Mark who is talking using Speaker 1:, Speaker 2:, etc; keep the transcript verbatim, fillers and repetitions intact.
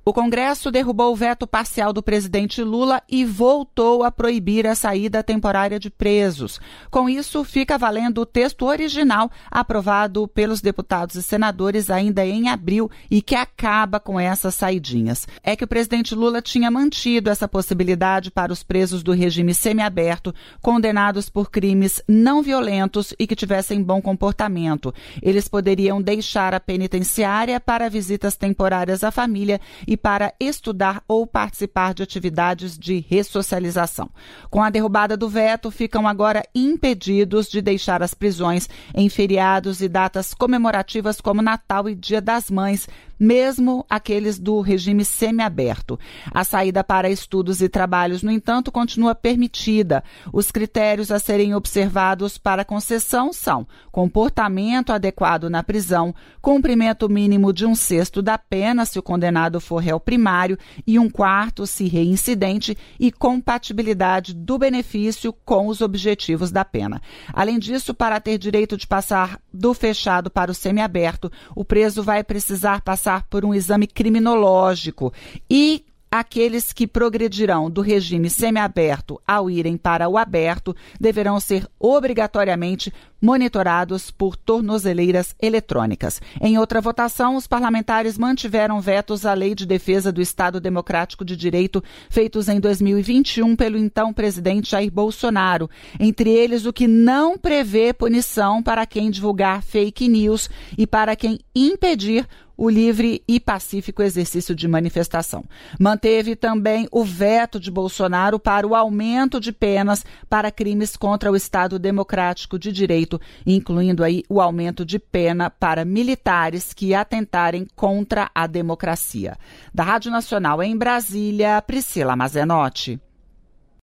Speaker 1: O Congresso derrubou o veto parcial do presidente Lula e voltou a proibir a saída temporária de presos. Com isso, fica valendo o texto original aprovado pelos deputados e senadores ainda em abril e que acaba com essas saidinhas. É que o presidente Lula tinha mantido essa possibilidade para os presos do regime semiaberto, condenados por crimes não violentos e que tivessem bom comportamento. Eles poderiam deixar a penitenciária para visitas temporárias à família e para estudar ou participar de atividades de ressocialização. Com a derrubada do veto, ficam agora impedidos de deixar as prisões em feriados e datas comemorativas como Natal e Dia das Mães, mesmo aqueles do regime semiaberto. A saída para estudos e trabalhos, no entanto, continua permitida. Os critérios a serem observados para concessão são comportamento adequado na prisão, cumprimento mínimo de um sexto da pena se o condenado for réu primário e um quarto se reincidente e compatibilidade do benefício com os objetivos da pena. Além disso, para ter direito de passar do fechado para o semiaberto, o preso vai precisar passar por um exame criminológico e aqueles que progredirão do regime semiaberto ao irem para o aberto deverão ser obrigatoriamente monitorados por tornozeleiras eletrônicas. Em outra votação, os parlamentares mantiveram vetos à Lei de Defesa do Estado Democrático de Direito feitos em dois mil e vinte e um pelo então presidente Jair Bolsonaro. Entre eles, o que não prevê punição para quem divulgar fake news e para quem impedir o livre e pacífico exercício de manifestação. Manteve também o veto de Bolsonaro para o aumento de penas para crimes contra o Estado Democrático de Direito, incluindo aí o aumento de pena para militares que atentarem contra a democracia. Da Rádio Nacional em Brasília, Priscila Mazenotti.